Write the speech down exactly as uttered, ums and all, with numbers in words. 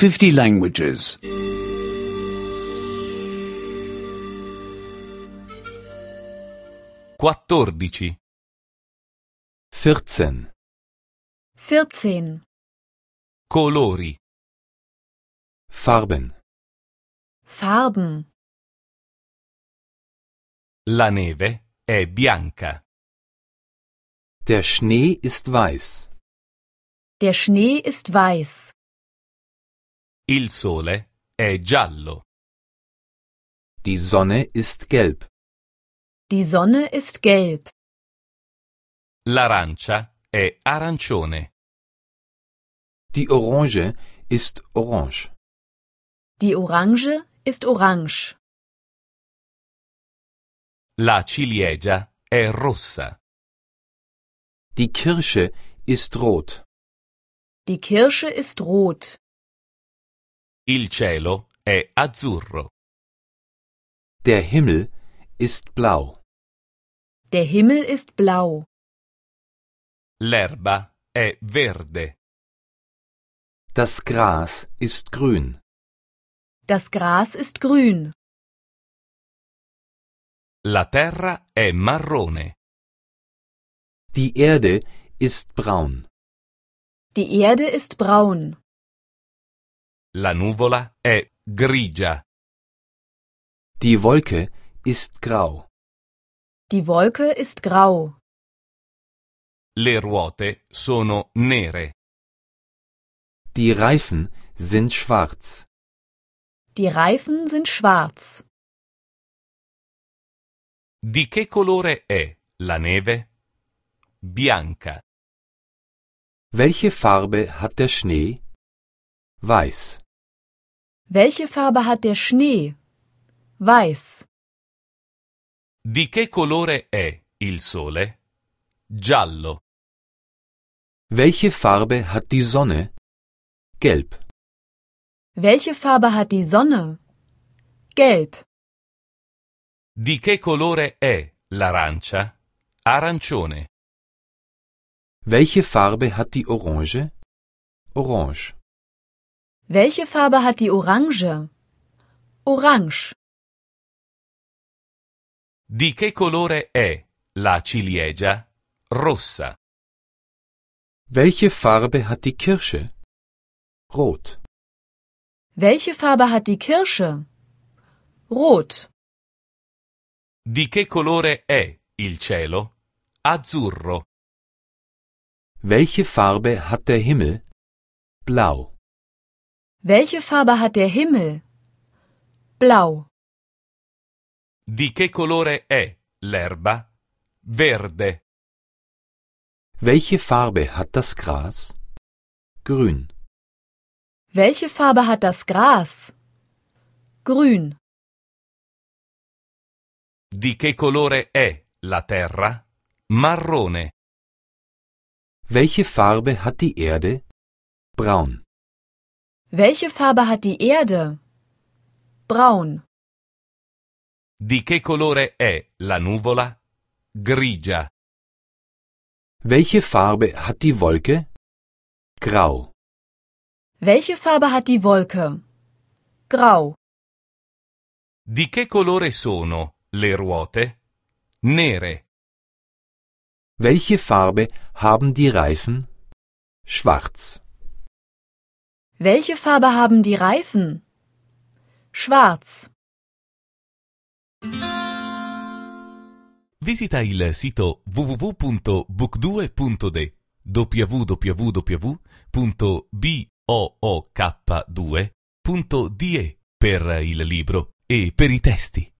fifty languages. quattordici. vierzehn. vierzehn. Colori. Farben. Farben. La neve è bianca. Der Schnee ist weiß. Der Schnee ist weiß. Il sole è giallo. Die Sonne ist gelb. Die Sonne ist gelb. L'arancia è arancione. Die Orange ist orange. Die Orange ist orange. La ciliegia è rossa. Die Kirsche ist rot. Die Kirsche ist rot. Il cielo è azzurro. Der Himmel ist blau. Der Himmel ist blau. L'erba è verde. Das Gras ist grün. Das Gras ist grün. La terra è marrone. Die Erde ist braun. Die Erde ist braun. La nuvola è grigia. Die Wolke ist grau. Die Wolke ist grau. Le ruote sono nere. Die Reifen sind schwarz. Die Reifen sind schwarz. Di che colore è la neve? Bianca. Welche Farbe hat der Schnee? Weiß. Welche Farbe hat der Schnee? Weiß. Di che colore è il sole? Giallo. Welche Farbe hat die Sonne? Gelb. Welche Farbe hat die Sonne? Gelb. Di che colore è l'arancia? Arancione. Welche Farbe hat die Orange? Orange. Welche Farbe hat die Orange? Orange. Di che colore è la ciliegia? Rossa. Welche Farbe hat die Kirsche? Rot. Welche Farbe hat die Kirsche? Rot. Di che colore è il cielo? Azzurro. Welche Farbe hat der Himmel? Blau. Welche Farbe hat der Himmel? Blau. Di che colore è l'erba? Verde. Welche Farbe hat das Gras? Grün. Welche Farbe hat das Gras? Grün. Di che colore è la terra? Marrone. Welche Farbe hat die Erde? Braun. Welche Farbe hat die Erde? Braun. Di che colore è la nuvola? Grigia. Welche Farbe hat die Wolke? Grau. Welche Farbe hat die Wolke? Grau. Di che colore sono le ruote? Nere. Welche Farbe haben die Reifen? Schwarz. Welche Farbe haben die Reifen? Schwarz. Visita il sito w w w punto book due punto d w w w punto book due punto d e per il libro e per i testi.